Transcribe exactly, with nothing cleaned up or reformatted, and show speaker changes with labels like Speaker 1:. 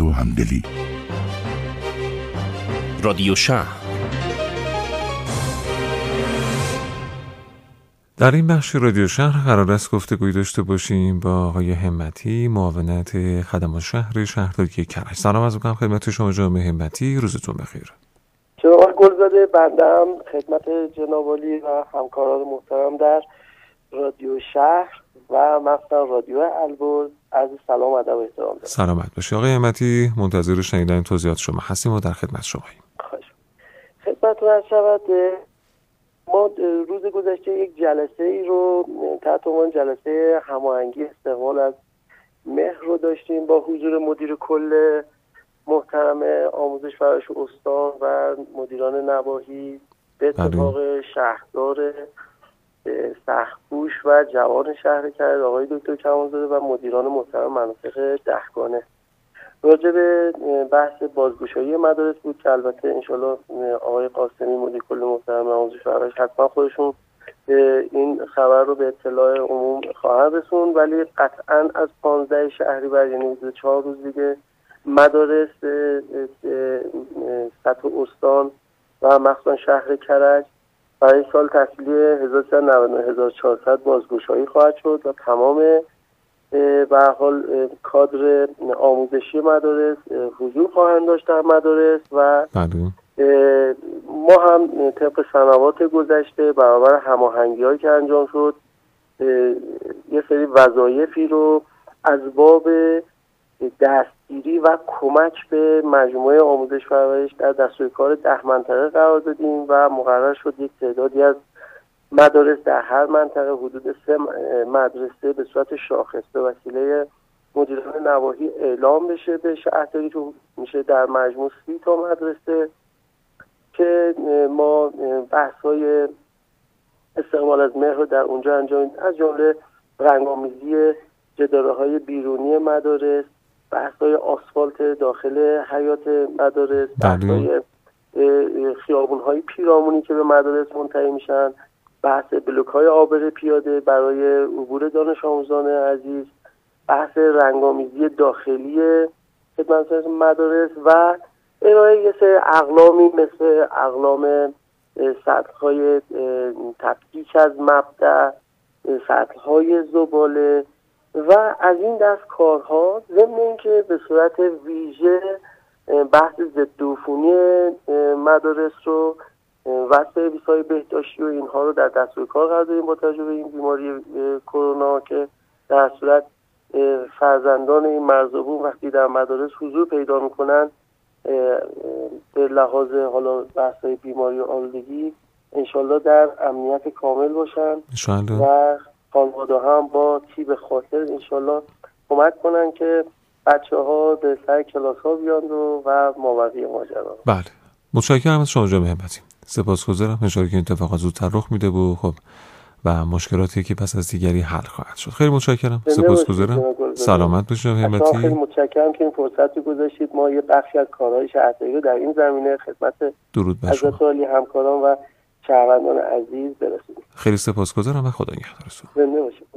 Speaker 1: و همدلی.
Speaker 2: رادیو شهر.
Speaker 3: در این بخش رادیو شهر قرار است گفتگوی داشته باشیم با آقای همتی، معاونت خدمات شهر شهرداری کرج. سلام عرض می‌کنم خدمت شما جناب همتی، روزتون بخیر.
Speaker 4: جناب گلزاده، بنده خدمت جناب عالی و همکاران محترم در رادیو شهر و مثلا رادیو البرز عرض سلام و ادب و احترام دارم.
Speaker 3: سلامت باشی آقای همتی، منتظر شنیدن توضیحات شما هستیم و در خدمت شماییم.
Speaker 4: خواهش خدمتتون عرض شود. ما روز گذشته یک جلسه ای رو تحت عنوان جلسه هماهنگی استقبال از مهر رو داشتیم با حضور مدیر کل محترم آموزش فرایش استان و مدیران نواحی به اتفاق شهردار سخت‌کوش و جوان شهر کرج آقای دکتر کمالزاده و مدیران محترم مناطق دهگانه. راجع به بحث بازگشایی مدارس بود که البته انشالله آقای قاسمی مدیر کل محترم آموزش فرایش حتما خودشون این خبر رو به اطلاع عموم خواهند رسوند، ولی قطعا از پانزده شهریور یعنی چهار روز دیگه مدارس سطح استان و مخصوصا شهر کرج برای سال تحصیلی هزار و سیصد و نود و نه هزار و چهارصد بازگشایی خواهد شد و تمام به هر حال کادر آموزشی مدارس حضور خواهند داشت در مدارس و ما هم طبق سنوات گذشته برابر هماهنگی‌هایی که انجام شد یه سری وظایفی رو از باب دستگیری و کمک به مجموعه آموزش پرورش در دستورکار ده منطقه قرار دادیم و مقرر شد یک تعدادی از مدارس در هر منطقه حدود سه مدرسه به صورت شاخص به وسیله مدیران نواحی اعلام بشه به شهرداری که میشه در مجموع سی تا مدرسه که ما بحث‌های استقبال از مهر رو در اونجا انجام از جمله رنگ‌آمیزی جداره‌های بیرونی مدارس، بحث‌های آسفالت داخل حیاط مدارس، بحث‌های خیابون‌های پیرامونی که به مدارس منتهی میشن، بحث بلوک‌های عابر پیاده برای عبور دانش آموزان عزیز، بحث رنگ‌آمیزی داخلی خدمت مدارس و ارائه یه سری اقلامی مثل اقلام سطح‌های تفکیک از مبدأ، سطح‌های زباله و از این دست کارها، ضمن اینکه به صورت ویژه بحث ضدعفونی مدارس رو و سرویس‌های بهداشتی و اینها رو در دستور کار قرار دادیم با توجه به این بیماری کرونا که در صورت فرزندان این مرزبون وقتی در مدارس حضور پیدا میکنن به لحاظ حالا بحث‌های بیماری و آلودگی انشالله در امنیت کامل باشن
Speaker 3: انشالله.
Speaker 4: و خانواده هم با تیب خاطر انشالله کمک کنن که بچه ها به سر کلاس ها بیان و, و مابقی ماجرا.
Speaker 3: بله، متشکرم از شما جناب همتی. سپاسگزارم. انشالله که این اتفاقات زودتر رخ میده و خب و مشکلاتی که پس از دیگری حل خواهد شد. خیلی متشکرم. سپاسگزارم. سلامت باشید جناب همتی.
Speaker 4: خیلی متشکرم که این فرصت رو گذاشتید. ما یه بخشی از کارهای شهرداری رو در این زمینه خدمت
Speaker 3: درود بر شما
Speaker 4: حضرت عالی همکاران و شهروندان عزیز برسونیم.
Speaker 3: خیلی سپاسگزارم و خدا نگهدارتون.
Speaker 4: زنده باشید.